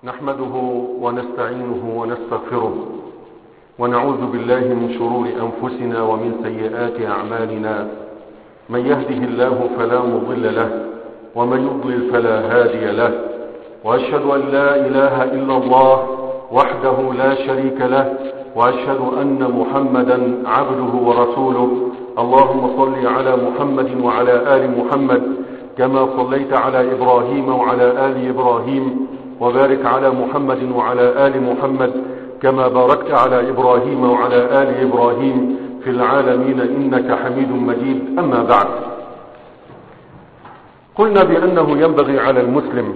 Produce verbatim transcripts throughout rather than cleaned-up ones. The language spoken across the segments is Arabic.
نحمده ونستعينه ونستغفره ونعوذ بالله من شرور أنفسنا ومن سيئات أعمالنا. من يهده الله فلا مضل له ومن يضلل فلا هادي له، وأشهد أن لا إله إلا الله وحده لا شريك له، وأشهد أن محمدا عبده ورسوله. اللهم صل على محمد وعلى آل محمد كما صليت على إبراهيم وعلى آل إبراهيم، وبارك على محمد وعلى آل محمد كما باركت على إبراهيم وعلى آل إبراهيم في العالمين إنك حميد مجيد. أما بعد، قلنا بأنه ينبغي على المسلم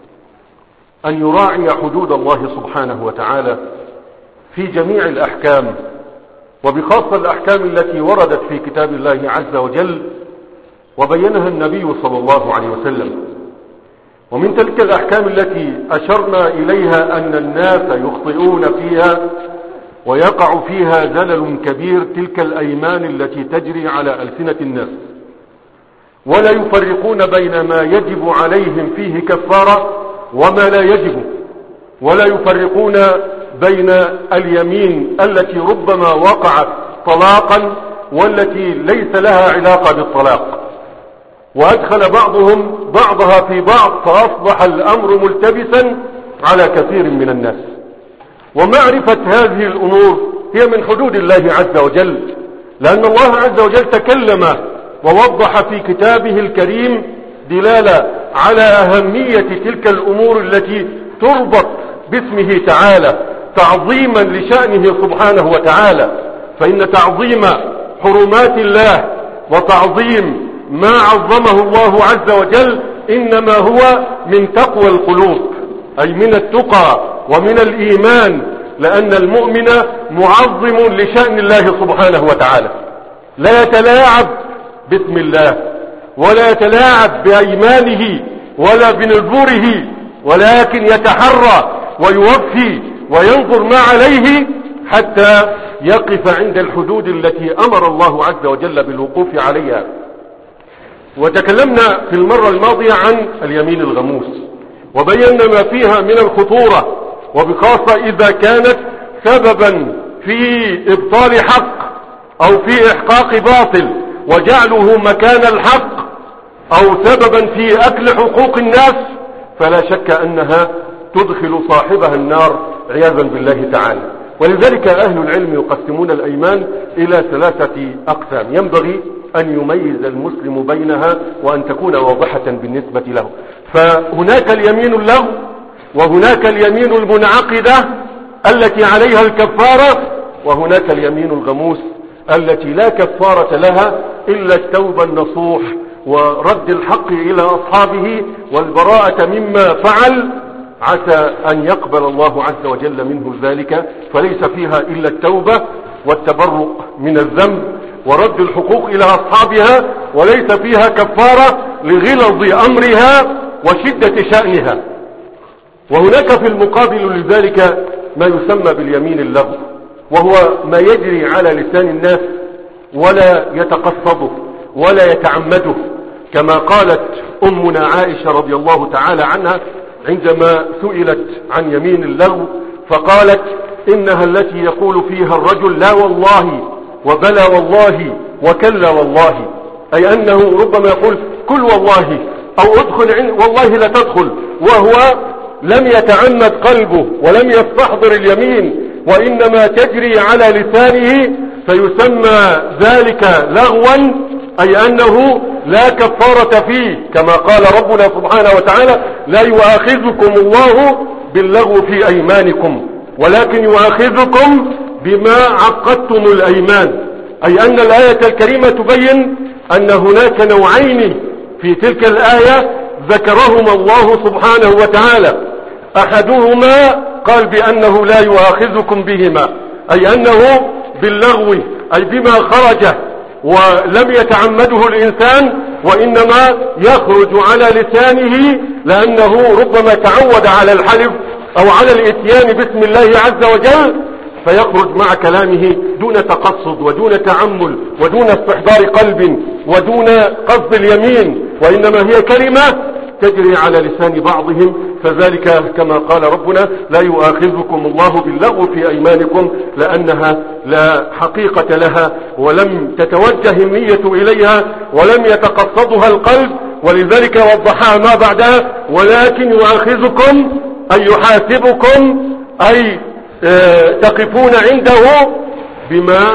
أن يراعي حدود الله سبحانه وتعالى في جميع الأحكام، وبخاصة الأحكام التي وردت في كتاب الله عز وجل وبينها النبي صلى الله عليه وسلم. ومن تلك الأحكام التي أشرنا إليها أن الناس يخطئون فيها ويقع فيها زلل كبير تلك الأيمان التي تجري على ألسنة الناس، ولا يفرقون بين ما يجب عليهم فيه كفارة وما لا يجب، ولا يفرقون بين اليمين التي ربما وقعت طلاقا والتي ليس لها علاقة بالطلاق، وأدخل بعضهم بعضها في بعض فأصبح الأمر ملتبسا على كثير من الناس. ومعرفة هذه الأمور هي من حدود الله عز وجل، لأن الله عز وجل تكلم ووضح في كتابه الكريم دلالة على أهمية تلك الأمور التي تربط باسمه تعالى تعظيما لشأنه سبحانه وتعالى. فإن تعظيم حرمات الله وتعظيم ما عظمه الله عز وجل إنما هو من تقوى القلوب، أي من التقى ومن الإيمان، لأن المؤمن معظم لشأن الله سبحانه وتعالى، لا يتلاعب باسم الله ولا يتلاعب بأيمانه ولا بنذوره، ولكن يتحرى ويوفي وينظر ما عليه حتى يقف عند الحدود التي أمر الله عز وجل بالوقوف عليها. وتكلمنا في المرة الماضية عن اليمين الغموس وبينا ما فيها من الخطورة، وبخاصة إذا كانت سببا في إبطال حق أو في إحقاق باطل وجعله مكان الحق أو سببا في أكل حقوق الناس، فلا شك أنها تدخل صاحبها النار عياذا بالله تعالى. ولذلك أهل العلم يقسمون الأيمان إلى ثلاثة أقسام ينبغي أن يميز المسلم بينها وأن تكون واضحة بالنسبة له. فهناك اليمين اللغو، وهناك اليمين المنعقدة التي عليها الكفارة، وهناك اليمين الغموس التي لا كفارة لها إلا التوبة النصوح ورد الحق إلى أصحابه والبراءة مما فعل، عسى أن يقبل الله عز وجل منه ذلك، فليس فيها إلا التوبة والتبرؤ من الذنب ورد الحقوق إلى أصحابها، وليس فيها كفارة لغلظ أمرها وشدة شأنها. وهناك في المقابل لذلك ما يسمى باليمين اللغو، وهو ما يجري على لسان الناس ولا يتقصده ولا يتعمده، كما قالت أمنا عائشة رضي الله تعالى عنها عندما سئلت عن يمين اللغو فقالت إنها التي يقول فيها الرجل لا والله وبلى والله وكلا والله، أي أنه ربما يقول كل والله أو ادخل عن والله لا تدخل، وهو لم يتعمد قلبه ولم يستحضر اليمين وإنما تجري على لسانه، فيسمى ذلك لغوا، أي أنه لا كفارة فيه، كما قال ربنا سبحانه وتعالى لا يؤاخذكم الله باللغو في أيمانكم ولكن يؤاخذكم بما عقدتم الأيمان. أي أن الآية الكريمة تبين أن هناك نوعين في تلك الآية ذكرهما الله سبحانه وتعالى، أحدهما قال بأنه لا يؤاخذكم بهما، أي أنه باللغو، أي بما خرج ولم يتعمده الإنسان وإنما يخرج على لسانه لأنه ربما تعود على الحلف أو على الإتيان باسم الله عز وجل، فيخرج مع كلامه دون تقصد ودون تعمل ودون استحضار قلب ودون قصد اليمين، وإنما هي كلمة تجري على لسان بعضهم فذلك كما قال ربنا لا يؤاخذكم الله باللغو في أيمانكم لأنها لا حقيقة لها ولم تتوجه النية إليها ولم يتقصدها القلب، ولذلك وضحها ما بعدها ولكن يؤاخذكم أي يحاسبكم أي اه تقفون عنده بما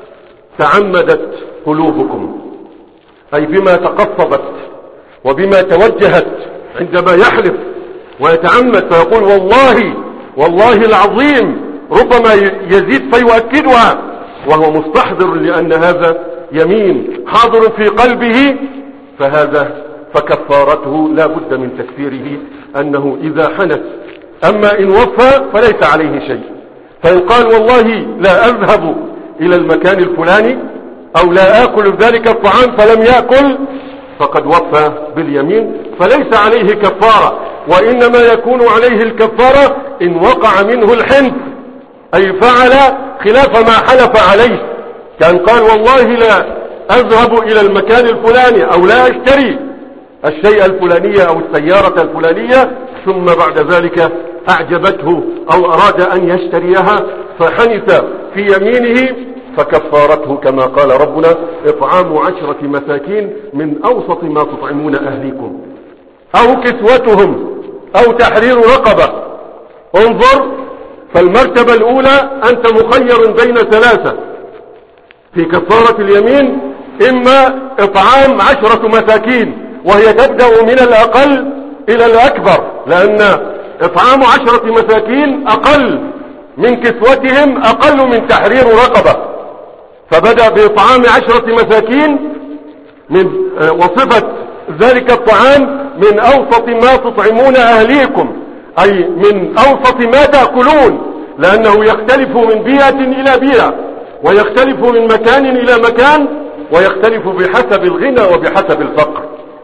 تعمدت قلوبكم، أي بما تقصدت وبما توجهت عندما يحلف ويتعمد فيقول والله والله العظيم، ربما يزيد فيؤكدها وهو مستحضر لأن هذا يمين حاضر في قلبه، فهذا فكفارته لا بد من تكفيره أنه إذا حنث. أما إن وفى فليس عليه شيء، فإن قال والله لا أذهب إلى المكان الفلاني أو لا آكل ذلك الطعام فلم يأكل فقد وفى باليمين فليس عليه كفارة، وإنما يكون عليه الكفارة إن وقع منه الحنث أي فعل خلاف ما حلف عليه، كان قال والله لا أذهب إلى المكان الفلاني أو لا أشتري الشيء الفلانية أو السيارة الفلانية، ثم بعد ذلك أعجبته أو أراد أن يشتريها فحنث في يمينه فكفارته كما قال ربنا إطعام عشرة مساكين من أوسط ما تطعمون أهليكم أو كسوتهم أو تحرير رقبة. انظر، فالمرتبة الأولى أنت مخير بين ثلاثة في كفارة اليمين، إما إطعام عشرة مساكين وهي تبدأ من الأقل إلى الأكبر، لأن إطعام عشرة مساكين أقل من كسوتهم أقل من تحرير رقبة، فبدأ بإطعام عشرة مساكين من وصفة ذلك الطعام من أوسط ما تطعمون أهليكم، أي من أوسط ما تأكلون، لأنه يختلف من بيئة إلى بيئة ويختلف من مكان إلى مكان ويختلف بحسب الغنى وبحسب الفقر.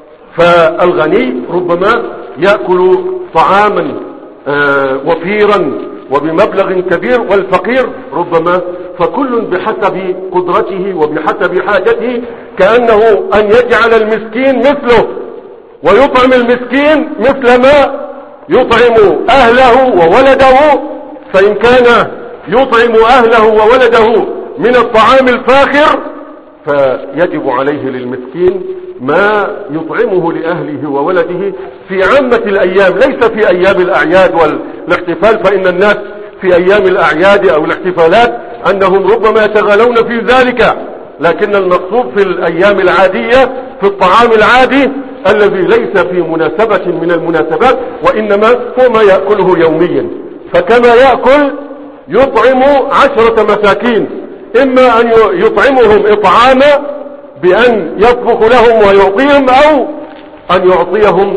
فالغني ربما يأكل طعاما وفيرا وبمبلغ كبير، والفقير ربما، فكل بحسب قدرته وبحسب حاجته، كأنه أن يجعل المسكين مثله ويطعم المسكين مثل ما يطعم أهله وولده، فإن كان يطعم أهله وولده من الطعام الفاخر فيجب عليه للمسكين ما يطعمه لأهله وولده في عامة الأيام، ليس في أيام الأعياد والاحتفال، فإن الناس في أيام الأعياد أو الاحتفالات أنهم ربما يتغالون في ذلك، لكن المقصود في الأيام العادية في الطعام العادي الذي ليس في مناسبة من المناسبات، وإنما هو ما يأكله يوميا. فكما يأكل يطعم عشرة مساكين، إما أن يطعمهم إطعاما بأن يطبخ لهم ويعطيهم، أو أن يعطيهم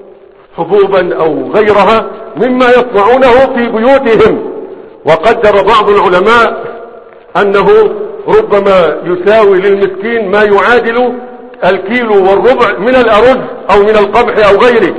حبوبا أو غيرها مما يصنعونه في بيوتهم. وقدر بعض العلماء أنه ربما يساوي للمسكين ما يعادل الكيلو والربع من الأرز أو من القمح أو غيره،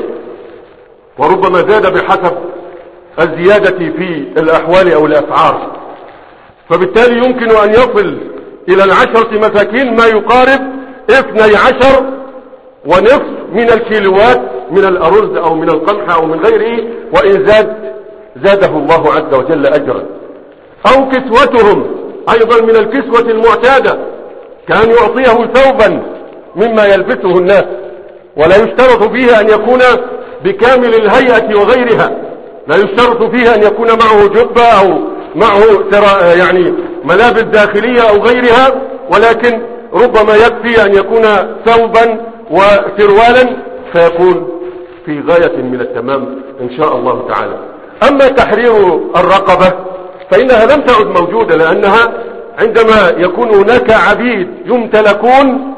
وربما زاد بحسب الزيادة في الأحوال أو الأسعار، فبالتالي يمكن أن يصل إلى العشرة مساكين ما يقارب اثني عشر ونصف من الكيلوات من الأرز أو من القمح أو من غيره، وإن زاد زاده الله عز وجل أجرا. أو كسوتهم أيضا من الكسوة المعتادة، كان يعطيه ثوبا مما يلبسه الناس، ولا يشترط فيه أن يكون بكامل الهيئة وغيرها، لا يشترط فيه أن يكون معه جبة أو معه يعني ملابس داخلية أو غيرها، ولكن ربما يكفي أن يكون ثوبا وسروالا فيكون في غاية من التمام إن شاء الله تعالى. أما تحرير الرقبة فإنها لم تعد موجودة، لأنها عندما يكون هناك عبيد يمتلكون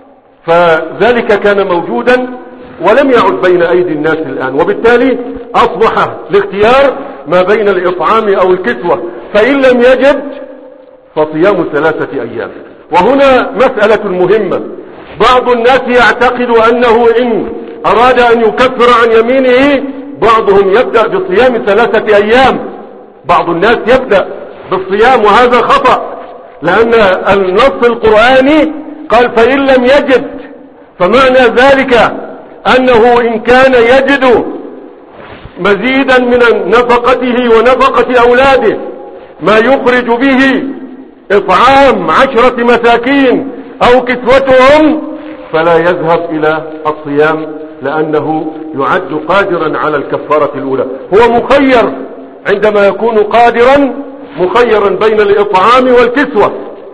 فذلك كان موجودا ولم يعد بين أيدي الناس الآن، وبالتالي أصبح الاختيار ما بين الإطعام أو الكسوة، فإن لم يجد فصيام ثلاثة أيام. وهنا مسألة مهمة، بعض الناس يعتقد أنه إن أراد أن يكفر عن يمينه بعضهم يبدأ بصيام ثلاثة أيام، بعض الناس يبدأ بالصيام، وهذا خطأ، لأن النص القرآني قال فإن لم يجد، فمعنى ذلك أنه إن كان يجد مزيدا من نفقته ونفقة أولاده ما يخرج به إطعام عشرة مساكين أو كسوتهم، فلا يذهب إلى الصيام لأنه يعد قادرا على الكفارة الأولى. هو مخير عندما يكون قادرا، مخيرا بين الإطعام والكسوة،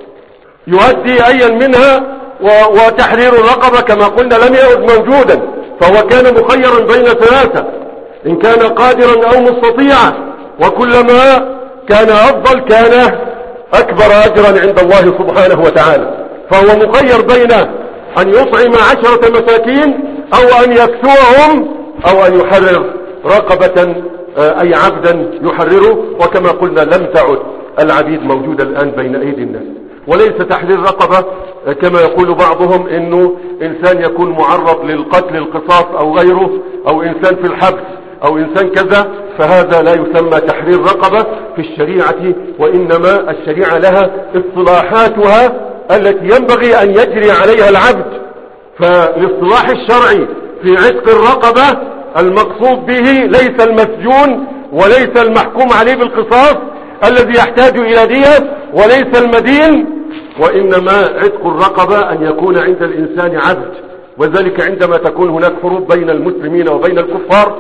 يؤدي أيا منها، وتحرير الرقبة كما قلنا لم يعد موجودا، فهو كان مخيرا بين ثلاثة إن كان قادرا أو مستطيعا، وكلما كان أفضل كان أكبر أجرا عند الله سبحانه وتعالى. فهو مخير بين أن يطعم عشرة مساكين أو أن يكسوهم أو أن يحرر رقبة أي عبدا يحرره، وكما قلنا لم تعد العبيد موجودة الآن بين أيدي الناس. وليس تحرير رقبة كما يقول بعضهم إنه إنسان يكون معرض للقتل القصاص أو غيره، أو إنسان في الحبس أو إنسان كذا، فهذا لا يسمى تحرير رقبة في الشريعة، وإنما الشريعة لها اصطلاحاتها التي ينبغي أن يجري عليها العبد. فالاصطلاح الشرعي في عتق الرقبة المقصود به ليس المسجون وليس المحكوم عليه بالقصاص الذي يحتاج إلى دية، وليس المدين، وإنما عتق الرقبة أن يكون عند الإنسان عبد. وذلك عندما تكون هناك حروب بين المسلمين وبين الكفار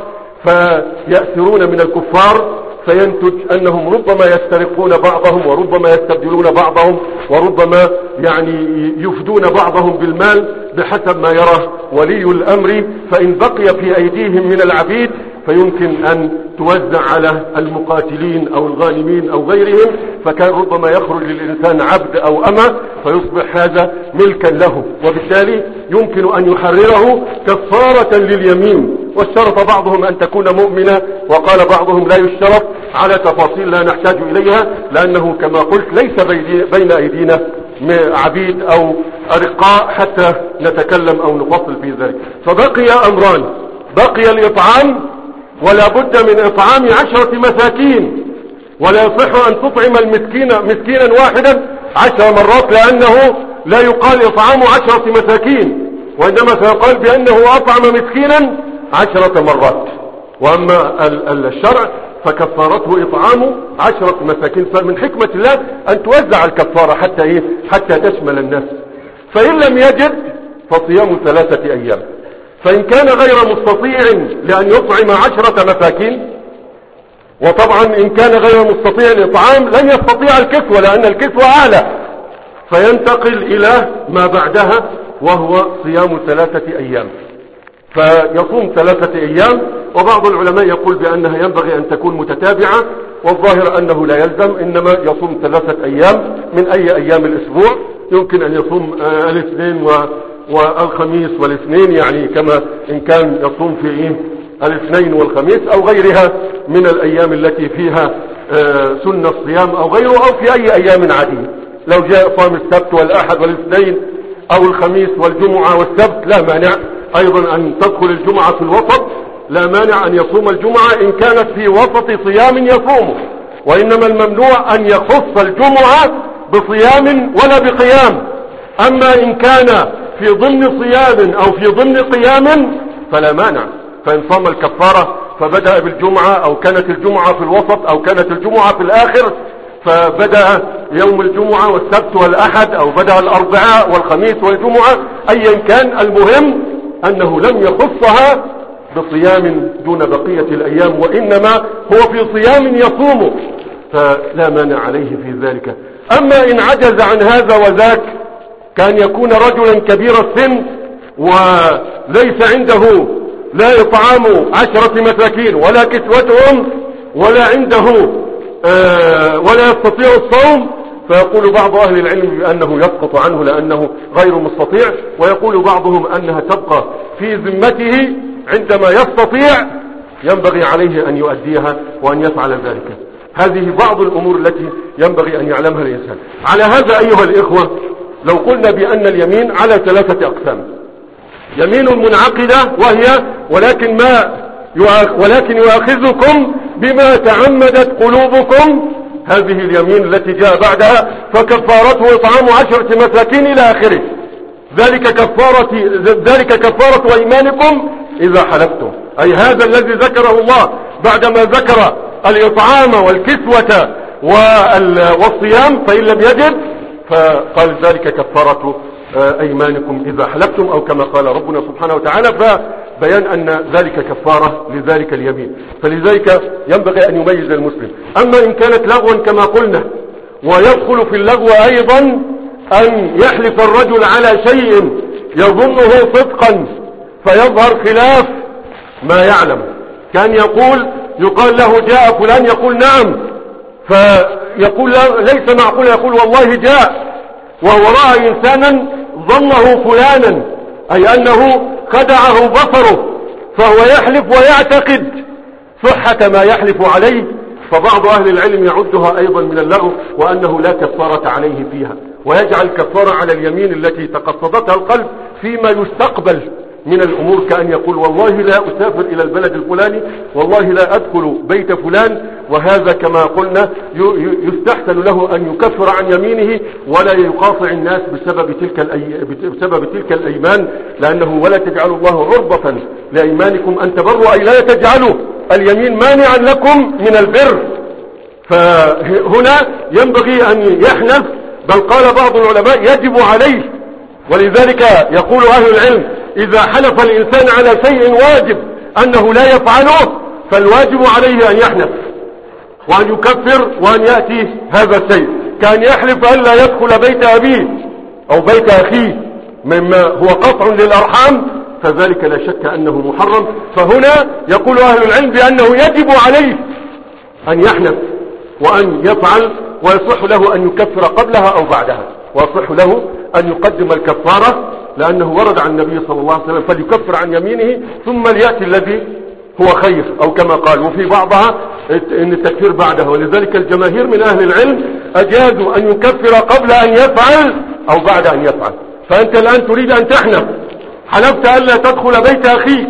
فيأسرون من الكفار، فينتج أنهم ربما يسترقون بعضهم وربما يستبدلون بعضهم وربما يعني يفدون بعضهم بالمال بحسب ما يرى ولي الأمر. فإن بقي في أيديهم من العبيد فيمكن أن توزع على المقاتلين أو الغانمين أو غيرهم، فكان ربما يخرج للإنسان عبد أو أمة فيصبح هذا ملكا له، وبالتالي يمكن أن يحرره كفارة لليمين. والشرط بعضهم أن تكون مؤمنة، وقال بعضهم لا يشترط، على تفاصيل لا نحتاج إليها، لأنه كما قلت ليس بين أيدينا عبيد أو أرقاء حتى نتكلم أو نفصل في ذلك. فبقي أمران، بقي الإطعام، ولا بد من إطعام عشرة مساكين، ولا يصح أن تطعم المسكين مسكينا واحدا عشر مرات، لأنه لا يقال إطعام عشرة مساكين، وإنما سيقال بأنه أطعم مسكينا عشرة مرات. وأما الشرع فكفارته إطعام عشرة مساكين، فمن حكمة الله أن توزع الكفارة حتى إيه؟ حتى تشمل الناس. فإن لم يجد فصيام ثلاثة أيام. فإن كان غير مستطيع لأن يطعم عشرة مساكين، وطبعا إن كان غير مستطيع الإطعام لن يستطيع الكسوة لأن الكسوة أعلى، فينتقل إلى ما بعدها وهو صيام ثلاثة أيام. فيصوم ثلاثة أيام، وبعض العلماء يقول بأنها ينبغي أن تكون متتابعة، والظاهر أنه لا يلزم، إنما يصوم ثلاثة أيام من أي أيام الأسبوع. يمكن أن يصوم الاثنين والخميس والاثنين، يعني كما إن كان يصوم في إيه الاثنين والخميس، أو غيرها من الأيام التي فيها سنة الصيام أو غيره، أو في أي أيام عادية. لو جاء صام السبت والأحد والاثنين أو الخميس والجمعة والسبت لا مانع أيضا أن تدخل الجمعة في الوسط، لا مانع أن يصوم الجمعة إن كانت في وسط صيام يصومه، وإنما الممنوع أن يخص الجمعة بصيام ولا بقيام. أما إن كان في ضمن صيام أو في ضمن قيام فلا مانع، فإن صام الكفارة فبدأ بالجمعة أو كانت الجمعة في الوسط أو كانت الجمعة في الآخر، فبدأ يوم الجمعة والسبت والأحد أو بدأ الأربعاء والخميس والجمعة، أيا كان، المهم أنه لم يخصها بصيام دون بقية الأيام، وإنما هو في صيام يصومه، فلا مانع عليه في ذلك. أما إن عجز عن هذا وذاك، كان يكون رجلا كبير السن وليس عنده لا إطعام عشرة مساكين ولا كسوتهم ولا عنده آه ولا يستطيع الصوم، فيقول بعض أهل العلم بأنه يسقط عنه لأنه غير مستطيع، ويقول بعضهم أنها تبقى في ذمته عندما يستطيع، ينبغي عليه أن يؤديها وأن يفعل ذلك. هذه بعض الأمور التي ينبغي أن يعلمها الإنسان. على هذا أيها الإخوة، لو قلنا بأن اليمين على ثلاثة أقسام: يمين منعقدة وهي ولكن ما ولكن يؤاخذكم بما تعمدت قلوبكم، هذه اليمين التي جاء بعدها فكفارته إطعام عشرة مساكين إلى آخره. ذلك كفارة ذلك كفارة أيمانكم إذا حلفتم، أي هذا الذي ذكره الله بعدما ذكر الإطعام والكسوة والصيام فإن لم يجد فقال ذلك كفارة أيمانكم إذا حلفتم، أو كما قال ربنا سبحانه وتعالى، فبيان أن ذلك كفارة لذلك اليمين. فلذلك ينبغي أن يميز المسلم. أما إن كانت لغوا كما قلنا، ويدخل في اللغو أيضا أن يحلف الرجل على شيء يظنه صدقا فيظهر خلاف ما يعلم. كان يقول يقال له جاء فلان، يقول نعم، فيقول ليس معقول، يقول والله جاء، وهو رأى إنسانا ظنه فلانا، أي أنه خدعه بصره، فهو يحلف ويعتقد صحة ما يحلف عليه. فبعض أهل العلم يعدها أيضا من اللغو، وأنه لا كفارة عليه فيها، ويجعل كفارة على اليمين التي تقصدتها القلب فيما يستقبل من الأمور، كأن يقول والله لا أسافر إلى البلد الفلاني، والله لا أدخل بيت فلان. وهذا كما قلنا يستحسن له أن يكفر عن يمينه ولا يقاطع الناس بسبب تلك الأي... بسبب تلك الأيمان، لأنه ولا تجعلوا الله عرضة لأيمانكم أن تبروا، أي لا تجعلوا اليمين مانعا لكم من البر. فهنا ينبغي أن يحنث، بل قال بعض العلماء يجب عليه. ولذلك يقول أهل العلم إذا حلف الإنسان على شيء واجب أنه لا يفعله فالواجب عليه أن يحنث وأن يكفر وأن يأتي هذا الشيء. كان يحلف ألا يدخل بيت أبيه أو بيت أخيه مما هو قطع للأرحام، فذلك لا شك أنه محرم. فهنا يقول أهل العلم بأنه يجب عليه أن يحنث وأن يفعل، ويصح له أن يكفر قبلها أو بعدها، ويصح له أن يقدم الكفارة لأنه ورد عن النبي صلى الله عليه وسلم فليكفر عن يمينه ثم ليأتي الذي هو خير، أو كما قال. وفي بعضها أن التكفير بعدها، ولذلك الجماهير من أهل العلم أجازوا أن يكفر قبل أن يفعل أو بعد أن يفعل. فأنت الآن تريد أن تحنف، حلفت ألا تدخل بيت أخيك،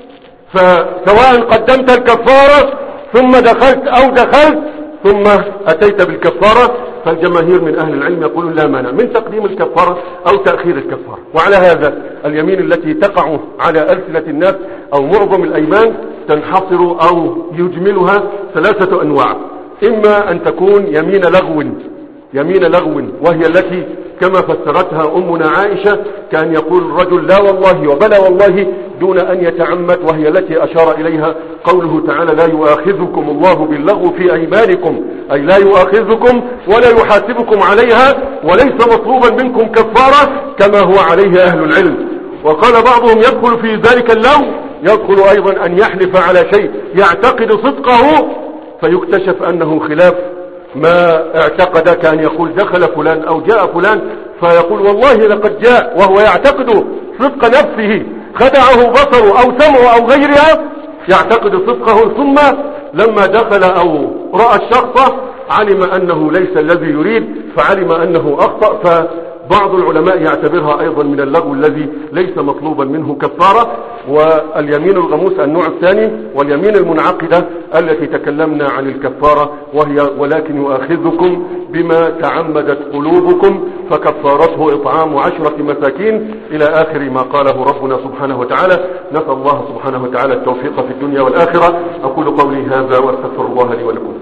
فسواء قدمت الكفارة ثم دخلت أو دخلت ثم أتيت بالكفارة، فالجماهير من أهل العلم يقولون لا مانع من تقديم الكفارة أو تأخير الكفارة. وعلى هذا اليمين التي تقع على ألسنة الناس أو معظم الأيمان تنحصر أو يجملها ثلاثة أنواع. إما أن تكون يمين لغو، يمين لغو وهي التي كما فسرتها أمنا عائشة، كان يقول الرجل لا والله وبلا والله دون أن يتعمد، وهي التي أشار إليها قوله تعالى لا يؤاخذكم الله باللغو في أيمانكم، أي لا يؤاخذكم ولا يحاسبكم عليها، وليس مطلوبا منكم كفارة كما هو عليه أهل العلم. وقال بعضهم يدخل في ذلك اللغو، يدخل أيضا أن يحلف على شيء يعتقد صدقه فيكتشف أنه خلاف ما اعتقد، كان يقول دخل فلان أو جاء فلان فيقول والله لقد جاء، وهو يعتقد صدق نفسه، خدعه بصره أو سمعه أو غيرها، يعتقد صدقه، ثم لما دخل أو رأى الشخص علم أنه ليس الذي يريد فعلم أنه أخطأ. فبعض العلماء يعتبرها أيضا من اللغو الذي ليس مطلوبا منه كفارة. واليمين الغموس النوع الثاني، واليمين المنعقدة التي تكلمنا عن الكفارة، وهي ولكن يؤاخذكم بما تعمدت قلوبكم فكفارته إطعام عشرة مساكين إلى آخر ما قاله ربنا سبحانه وتعالى. نسأل الله سبحانه وتعالى التوفيق في الدنيا والآخرة. أقول قولي هذا وأستغفر الله لي ولكم.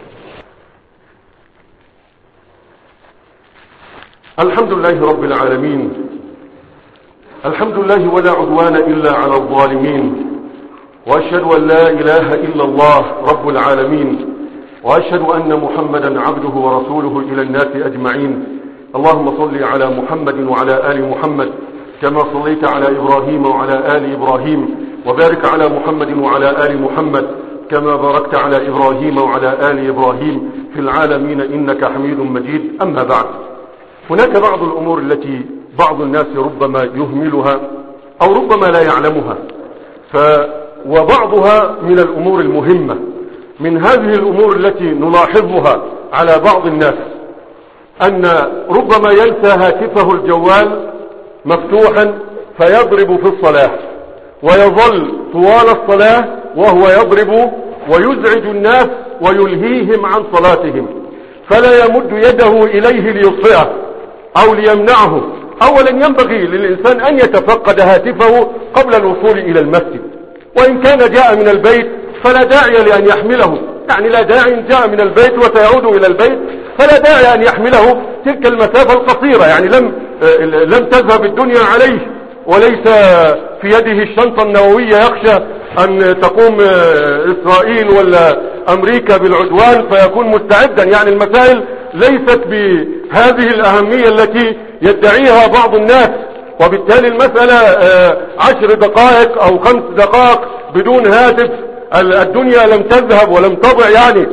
الحمد لله رب العالمين، الحمد لله ولا عدوان إلا على الظالمين، وأشهد أن لا إله إلا الله رب العالمين، وأشهد أن محمدا عبده ورسوله إلى الناس أجمعين. اللهم صل على محمد وعلى آل محمد كما صليت على إبراهيم وعلى آل إبراهيم، وبارك على محمد وعلى آل محمد كما باركت على إبراهيم وعلى آل إبراهيم في العالمين إنك حميد مجيد. أما بعد، هناك بعض الأمور التي بعض الناس ربما يهملها أو ربما لا يعلمها، ف وبعضها من الأمور المهمة. من هذه الأمور التي نلاحظها على بعض الناس أن ربما ينسى هاتفه الجوال مفتوحا فيضرب في الصلاة، ويظل طوال الصلاة وهو يضرب ويزعج الناس ويلهيهم عن صلاتهم، فلا يمد يده إليه ليطفئه أو ليمنعه. أولا ينبغي للإنسان أن يتفقد هاتفه قبل الوصول إلى المسجد، وإن كان جاء من البيت فلا داعي لأن يحمله، يعني لا داعي إن جاء من البيت وسيعود إلى البيت فلا داعي أن يحمله تلك المسافة القصيرة، يعني لم لم تذهب الدنيا عليه، وليس في يده الشنطة النووية يخشى أن تقوم إسرائيل ولا أمريكا بالعدوان فيكون مستعدا. يعني المسائل ليست بهذه الأهمية التي يدعيها بعض الناس، وبالتالي المسألة عشر دقائق أو خمس دقائق بدون هاتف، الدنيا لم تذهب ولم تضع يعني،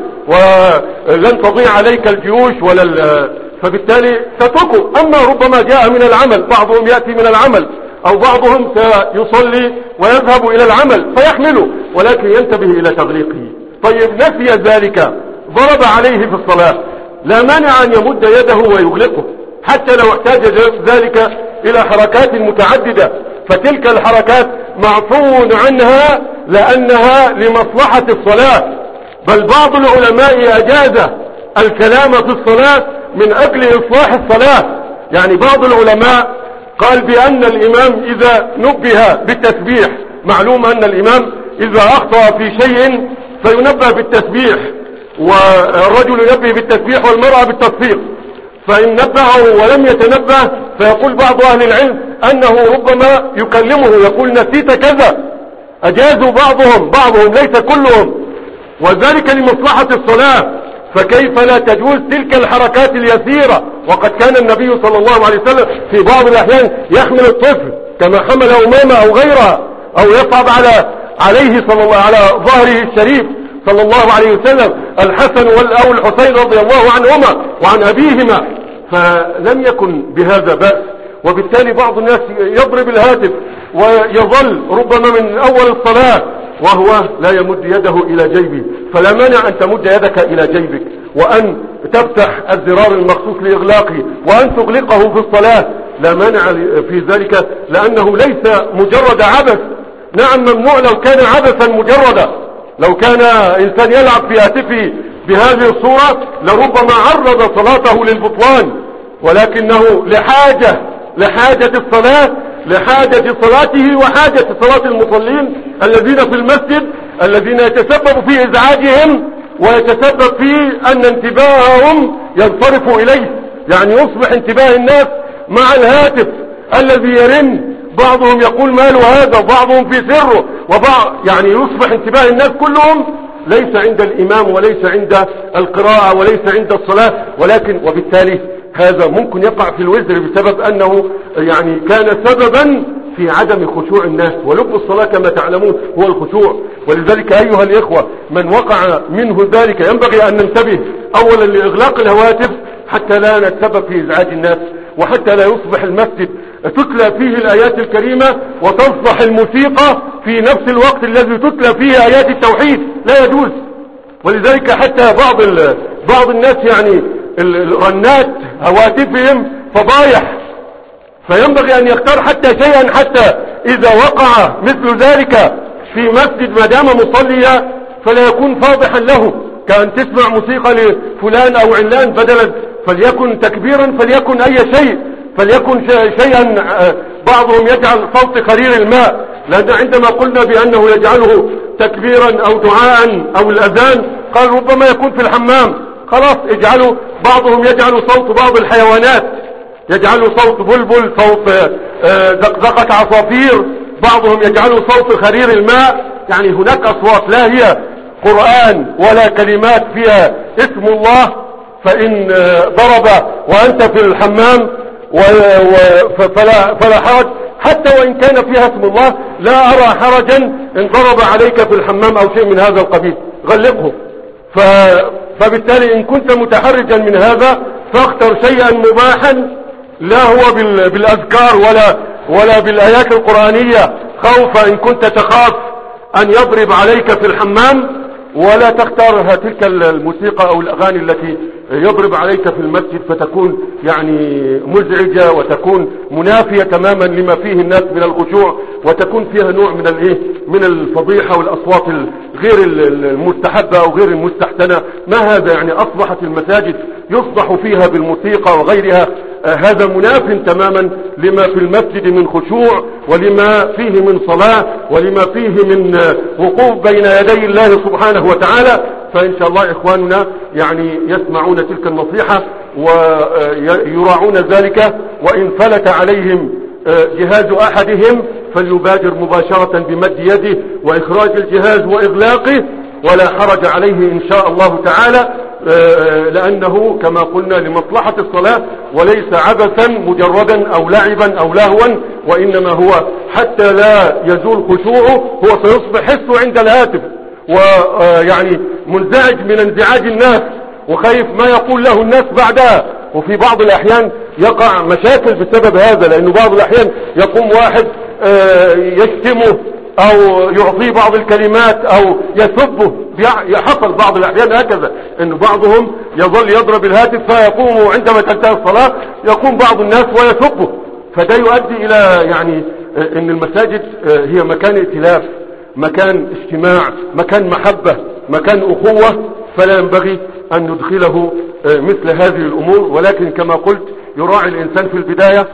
ولن تضيع عليك الجيوش ولا، فبالتالي تتركه. أما ربما جاء من العمل، بعضهم يأتي من العمل أو بعضهم سيصلي ويذهب إلى العمل فيحمله، ولكن ينتبه إلى تغليقه. طيب نسي ذلك، ضرب عليه في الصلاة، لا مانع أن يمد يده ويغلقه حتى لو احتاج ذلك إلى حركات متعددة، فتلك الحركات معفو عنها لأنها لمصلحة الصلاة. بل بعض العلماء أجاز الكلام في الصلاة من أجل إصلاح الصلاة. يعني بعض العلماء قال بأن الإمام إذا نبه بالتسبيح، معلوم أن الإمام إذا أخطأ في شيء فينبه بالتسبيح، والرجل ينبه بالتسبيح والمرأة بالتصفيق، فإن نبهه ولم يتنبه فيقول بعض أهل العلم أنه ربما يكلمه يقول نسيت كذا. أجازوا بعضهم بعضهم ليس كلهم، وذلك لمصلحة الصلاة. فكيف لا تجوز تلك الحركات اليسيرة؟ وقد كان النبي صلى الله عليه وسلم في بعض الأحيان يحمل الطفل كما حمل أمامة أو غيرها، أو يصعب على عليه صلى الله على ظهره الشريف صلى الله عليه وسلم الحسن أو الحسين رضي الله عنهما وعن أبيهما، فلم يكن بهذا بأس. وبالتالي بعض الناس يضرب الهاتف ويظل ربما من أول الصلاة وهو لا يمد يده إلى جيبه، فلا مانع أن تمد يدك إلى جيبك وأن تفتح الزرار المخصوص لإغلاقه وأن تغلقه في الصلاة، لا مانع في ذلك، لأنه ليس مجرد عبث. نعم ممنوع لو كان عبثا مجردا، لو كان إنسان يلعب في هاتفه بهذه الصورة لربما عرض صلاته للبطلان، ولكنه لحاجة لحاجة الصلاة لحاجة صلاته وحاجة صلاة المصلين الذين في المسجد، الذين يتسبب في إزعاجهم ويتسبب في أن انتباههم ينصرف إليه. يعني يصبح انتباه الناس مع الهاتف الذي يرن، بعضهم يقول ماله هذا، بعضهم في سره، وبعض يعني يصبح انتباه الناس كلهم ليس عند الإمام وليس عند القراءة وليس عند الصلاة، ولكن وبالتالي هذا ممكن يقع في الوزر بسبب أنه يعني كان سببا في عدم خشوع الناس، ولب الصلاة كما تعلمون هو الخشوع. ولذلك أيها الإخوة من وقع منه ذلك ينبغي أن ننتبه أولا لإغلاق الهواتف حتى لا نتسبب في إزعاج الناس، وحتى لا يصبح المسجد تتلى فيه الآيات الكريمة وتصبح الموسيقى في نفس الوقت الذي تتلى فيه آيات التوحيد، لا يجوز. ولذلك حتى بعض بعض الناس يعني الرنات هواتفهم فضايح، فينبغي أن يختار حتى شيئا حتى إذا وقع مثل ذلك في مسجد ما دام مصليا فلا يكون فاضحا له، كأن تسمع موسيقى لفلان أو علان بدلا، فليكن تكبيرا فليكن أي شيء، فليكن شيئا. بعضهم يجعل صوت خرير الماء، لأن عندما قلنا بأنه يجعله تكبيرا أو دعاء أو الأذان قال ربما يكون في الحمام، خلاص اجعلوا. بعضهم يجعل صوت بعض الحيوانات، يجعلوا صوت بلبل، صوت زقزقة عصافير، بعضهم يجعلوا صوت خرير الماء. يعني هناك أصوات لا هي قرآن ولا كلمات فيها اسم الله، فإن ضرب وأنت في الحمام فلا, فلا حرج، حتى وإن كان فيها اسم الله لا أرى حرجا إن ضرب عليك في الحمام أو شيء من هذا القبيل، غلقه. فبالتالي إن كنت متحرجا من هذا فاختر شيئا مباحا، لا هو بالأذكار ولا ولا بالآيات القرآنية، خوف إن كنت تخاف أن يضرب عليك في الحمام، ولا تختار تلك الموسيقى أو الأغاني التي يضرب عليك في المسجد فتكون يعني مزعجة وتكون منافية تماما لما فيه الناس من الخشوع، وتكون فيها نوع من الايه من الفضيحة والأصوات غير المستحبة أو غير المستحسنة. ما هذا؟ يعني أصبحت المساجد يصبح فيها بالموسيقى وغيرها. آه هذا مناف تماما لما في المسجد من خشوع، ولما فيه من صلاة، ولما فيه من آه وقوف بين يدي الله سبحانه وتعالى. فإن شاء الله إخواننا يعني يسمعون تلك النصيحة ويراعون ذلك، وإن فلت عليهم جهاز أحدهم فليبادر مباشرة بمد يده وإخراج الجهاز وإغلاقه، ولا حرج عليه إن شاء الله تعالى، لأنه كما قلنا لمصلحة الصلاة وليس عبثا مجردا أو لعبا أو لهوا، وإنما هو حتى لا يزول خشوعه. هو سيصبح حسه عند الهاتف ويعني منزعج من انزعاج الناس وخايف ما يقول له الناس بعدها، وفي بعض الأحيان يقع مشاكل بسبب هذا، لأنه بعض الأحيان يقوم واحد يشتمه أو يعطيه بعض الكلمات أو يسبه. يحصل بعض الأحيان هكذا، أن بعضهم يظل يضرب الهاتف فيقوم عندما تنتهي الصلاة يقوم بعض الناس ويسبه. فده يؤدي إلى يعني أن المساجد هي مكان ائتلاف، مكان اجتماع، مكان محبة، مكان أخوة، فلا ينبغي أن ندخله مثل هذه الأمور. ولكن كما قلت يراعي الإنسان في البداية،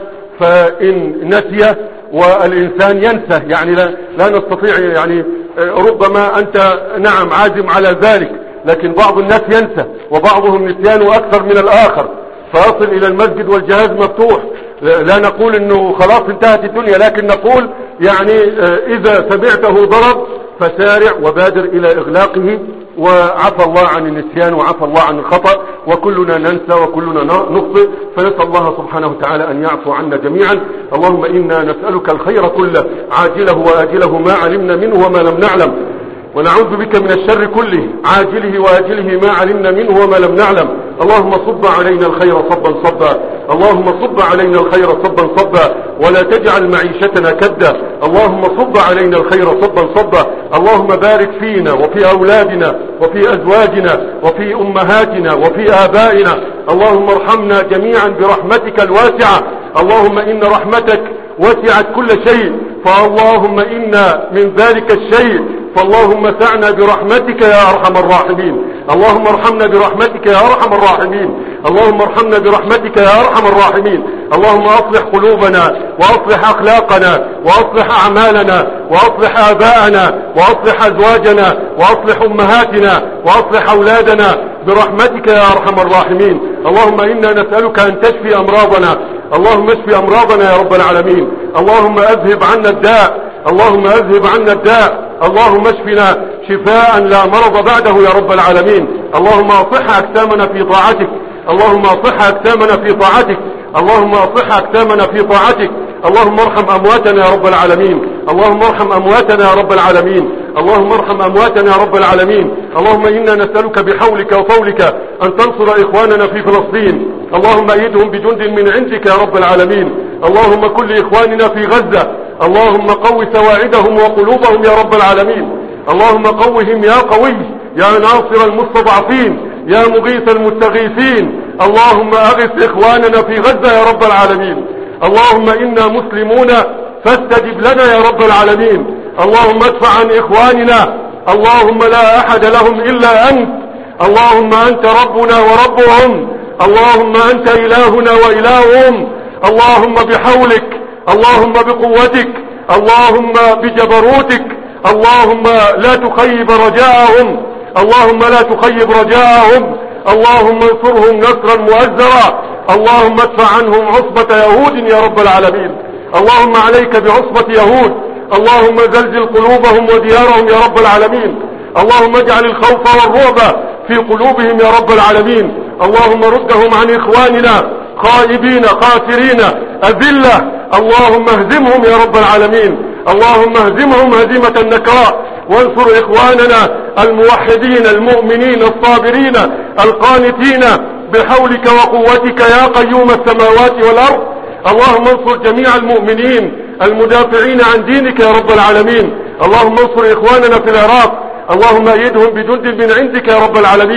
فإن نسي والإنسان ينسى يعني لا, لا نستطيع يعني ربما أنت نعم عازم على ذلك، لكن بعض الناس ينسى وبعضهم نسيانه أكثر من الآخر، فيصل إلى المسجد والجهاز مفتوح. لا نقول انه خلاص انتهت الدنيا، لكن نقول يعني اذا سمعته ضرب فسارع وبادر الى اغلاقه، وعفى الله عن النسيان وعفى الله عن الخطأ، وكلنا ننسى وكلنا نخطئ، فنسأل الله سبحانه وتعالى ان يعفو عنا جميعا. اللهم انا نسألك الخير كله عاجله وآجله ما علمنا منه وما لم نعلم، ونعوذ بك من الشر كله عاجله وآجله ما علمنا منه وما لم نعلم. اللهم صب علينا الخير صبا صبا، اللهم صب علينا الخير صبا صبا، ولا تجعل معيشتنا كدا. اللهم صب علينا الخير صبا صبا. اللهم بارك فينا وفي أولادنا وفي أزواجنا وفي أمهاتنا وفي آبائنا. اللهم ارحمنا جميعا برحمتك الواسعة. اللهم إن رحمتك وسعت كل شيء، فاللهم إنا من ذلك الشيء، فاللهم سعنا برحمتك يا أرحم الراحمين. اللهم ارحمنا برحمتك يا أرحم الراحمين. اللهم ارحمنا برحمتك يا أرحم الراحمين. اللهم أصلح قلوبنا وأصلح أخلاقنا وأصلح أعمالنا وأصلح آباءنا وأصلح أزواجنا وأصلح أمهاتنا وأصلح أولادنا برحمتك يا أرحم الراحمين. اللهم إنا نسألك أن تشفي أمراضنا. اللهم اشفي أمراضنا يا رب العالمين. اللهم أذهب عنا الداء. اللهم أذهب عنا الداء. اللهم اشفنا شفاء لا مرض بعده يا رب العالمين. اللهم أصح أجسامنا في طاعتك. اللهم أصح أجسامنا في طاعتك. اللهم أصح أجسامنا في طاعتك. اللهم ارحم أمواتنا يا رب العالمين. اللهم ارحم أمواتنا يا رب العالمين. اللهم ارحم أمواتنا يا رب العالمين. اللهم إنا نسألك بحولك وطولك أن تنصر إخواننا في فلسطين. اللهم أيدهم بجند من عندك يا رب العالمين. اللهم كن لإخواننا في غزة. اللهم قو سواعدهم وقلوبهم يا رب العالمين. اللهم قوهم يا قوي يا ناصر المستضعفين يا مغيث المستغيثين. اللهم أغث إخواننا في غزة يا رب العالمين. اللهم إنا مسلمون فاستجب لنا يا رب العالمين. اللهم ادفع عن إخواننا. اللهم لا أحد لهم إلا أنت. اللهم أنت ربنا وربهم. اللهم أنت إلهنا وإلههم. اللهم بحولك، اللهم بقوتك، اللهم بجبروتك، اللهم لا تخيب رجاءهم. اللهم لا تخيب رجاءهم. اللهم انصرهم نصرا مؤزرا. اللهم ادفع عنهم عصبة يهود يا رب العالمين. اللهم عليك بعصبة يهود. اللهم زلزل قلوبهم وديارهم يا رب العالمين. اللهم اجعل الخوف والرعب في قلوبهم يا رب العالمين. اللهم ردهم عن إخواننا خائبين خاسرين أذلة. اللهم اهزمهم يا رب العالمين. اللهم اهزمهم هزيمة النكراء، وانصر إخواننا الموحدين المؤمنين الصابرين القانتين بحولك وقوتك يا قيوم السماوات والأرض. اللهم انصر جميع المؤمنين المدافعين عن دينك يا رب العالمين. اللهم انصر إخواننا في العراق. اللهم أيدهم بجند من عندك يا رب العالمين.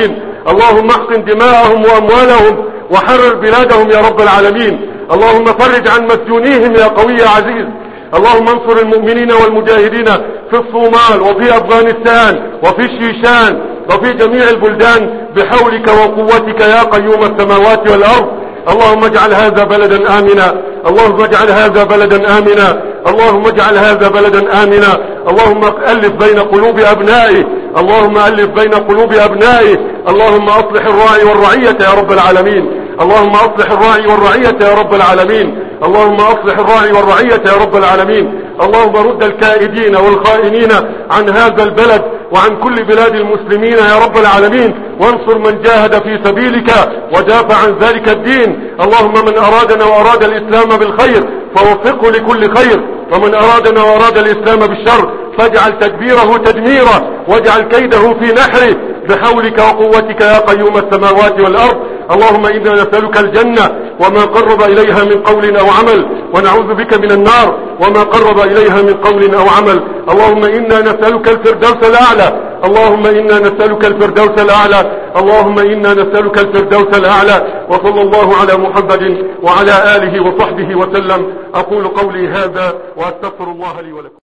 اللهم احقن دماءهم واموالهم وحرر بلادهم يا رب العالمين. اللهم فرج عن مسجونيهم يا قوي يا عزيز. اللهم انصر المؤمنين والمجاهدين في الصومال وفي افغانستان وفي الشيشان وفي جميع البلدان بحولك وقوتك يا قيوم السماوات والارض. اللهم اجعل هذا بلدا آمنا، اللهم اجعل هذا بلدا آمنا، اللهم اجعل هذا بلدا آمنا. اللهم ألف بين قلوب أبنائه، اللهم ألف بين قلوب أبنائه. اللهم أصلح الراعي والرعية يا رب العالمين، اللهم أصلح الراعي والرعية يا رب العالمين، اللهم أصلح الراعي والرعية يا رب العالمين. اللهم رد الكائدين والخائنين عن هذا البلد وعن كل بلاد المسلمين يا رب العالمين، وانصر من جاهد في سبيلك ودافع عن ذلك الدين. اللهم من أرادنا وأراد الإسلام بالخير فوفقه لكل خير، ومن أرادنا وأراد الإسلام بالشر فاجعل تدبيره تدميرا واجعل كيده في نحره بحولك وقوتك يا قيوم السماوات والأرض. اللهم إنا نسألك الجنة وما قرب إليها من قول أو عمل، ونعوذ بك من النار وما قرب إليها من قول أو عمل. اللهم إنا نسألك الفردوس الأعلى، اللهم إنا نسألك الفردوس الأعلى، اللهم إنا نسألك الفردوس الأعلى. وصلى الله على محمد وعلى آله وصحبه وسلم. أقول قولي هذا وأستغفر الله لي ولكم.